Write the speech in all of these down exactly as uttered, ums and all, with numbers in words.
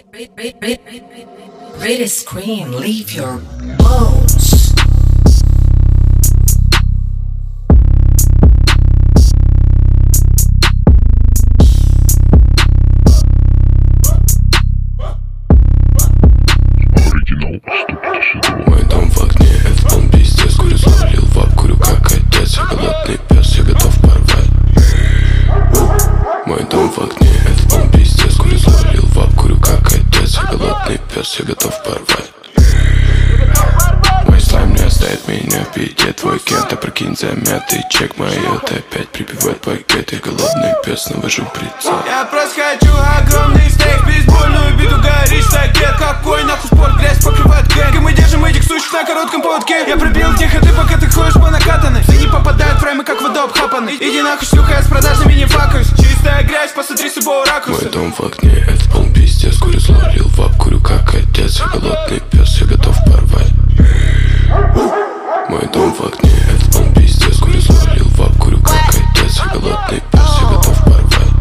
Read a screen, leave your bones. Мой дом в огне, это полный пиздец. Курю, залил в ап, курю как отец. Я голодный пес, я готов порвать. Мой дом в огне, это полный пиздец. Курю, залил в ап, курю как отец. Я голодный пес, я готов порвать. Мой слайм не оставит меня в беде. Твой кент, а прикинь, замятый чек. Мои это опять прибивает пакет. Я голодный пес, навожу прицел. Я просто хочу огромный стейк, бейсбольную биту, горишь сакет. Какой нахуй спорт, грязь покрывает гэнг. И мы держим этих сучек на коротком поводке. Я пробил тихо, ты пока ты ходишь по накатанной. Все не попадают фреймы, как вода обхапанный. Иди нахуй, шлюха, я с продажными не факаюсь. Чистая грязь, посмотри с любого ракурса. Мой дом в огне, это полный пиздец. Курю, залил в ап, курю как отец. Я голодный пес, я готов порвать. Мой дом в огне, это полный пиздец. Курю, залил в ап, курю как отец. Я голодный пес, я готов порвать.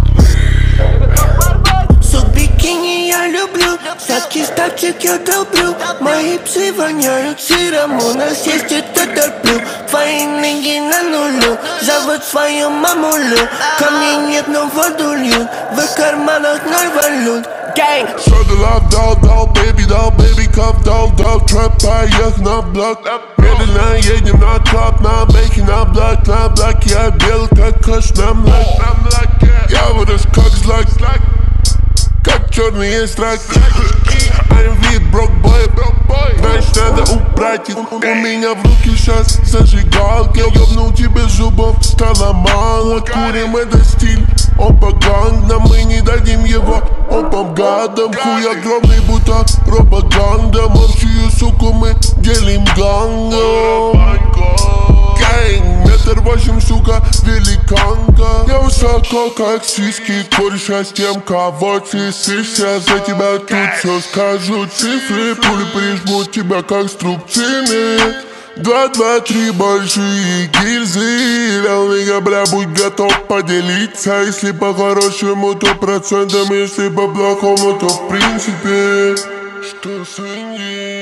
Сук бикини я люблю, сладкий ставчик я долблю. Мои псы воняют сыром, у нас есть это терплю. Твои ноги на нулю, зовут свою мамулю. Камней нет, но воду льют, в их карманах ноль валют. Gang. Шадалап, дал, дал, бэби, дал, бэби, кап, дал, дал, трэп, поехал на блок. Медленно едем на клаб, на бэхе, на блок, на блок. Я бел, как каш на млак. Я вырос как злак, как черный страйк. I'm with broke boy, значит надо убрать их. У меня в руке сейчас зажигалки. Ёбнул тебе зубов, стало мало. Курим, это стиль, он по гангам. Мы не дадим его, он по гадам. Хуй огромный, будто пропаганда. Общую суку мы делим гангом. Гэнг, метр восемь, сука, великанка. Я высоко, как сиськи, кореша с тем, кого ты сышься. За тебя тут все скажу, цифры, пули прижмут тебя, как струбцины. Два, два, три большие гильзы. Лелнига, бля, будь готов поделиться. Если по-хорошему, то процентом. Если по-плохому, то в принципе. Что с Индией?